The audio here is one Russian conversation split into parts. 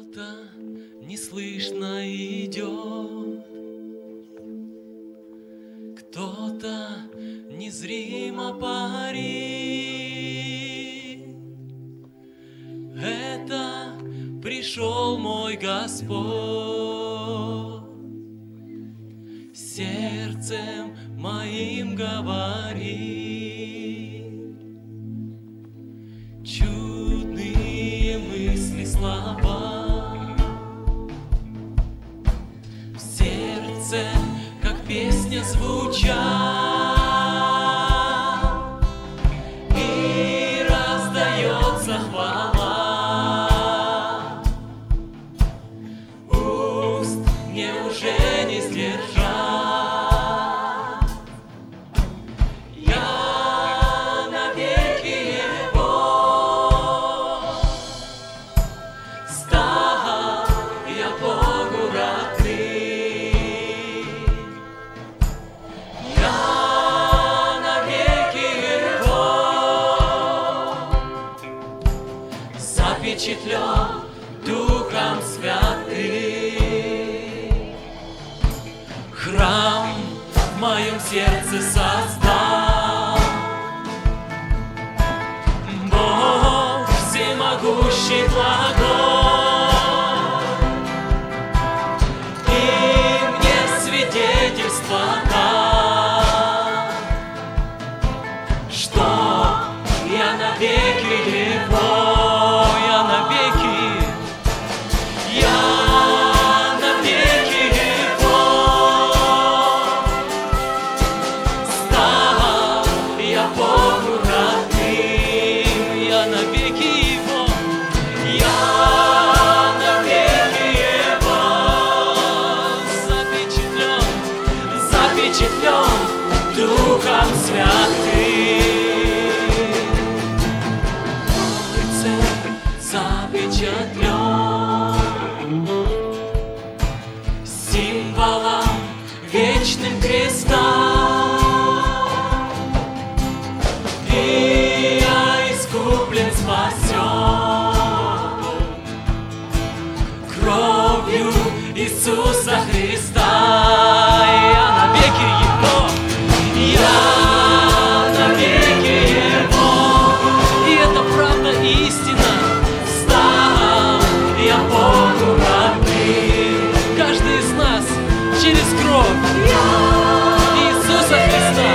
Кто-то неслышно идет, кто-то незримо парит. Это пришел мой Господь, сердцем моим говорит. Чудные мысли, слова в сердце, как песня звучат, и раздается хвала. Уст мне уже не сдержать. Я навеки Его, стал я Богу родным. Я навеки Его запечатлен Духом Святым. Храм в моем сердце создал Бог всемогущий, благой, и мне свидетельство дал, что я навеки Его, я навеки Его, стал я Богу родным. Я навеки Его, я навеки Его, запечатлен Духом Святым. Рыцарь запечатлен символом вечным креста, и я искуплен, спасен кровью Иисуса Христа. Я навеки Его, я навеки Его, и это правда, истина. Стал я Богу родным. Каждый из нас через кровь Иисуса Христа.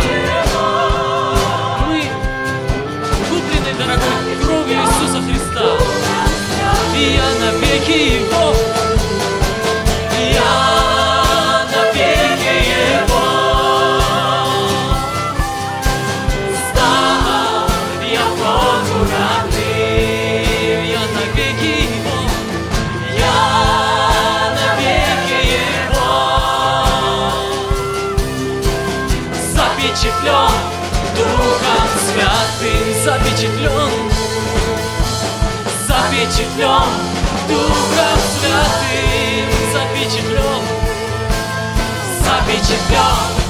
Мы куплены дорогой кровью Иисуса Христа. И я навеки Его, я навеки Его, стал я Богу родным. Я навеки Его, я навеки Его, запечатлен Духом Святым, запечатлен Духом Святым, запечатлен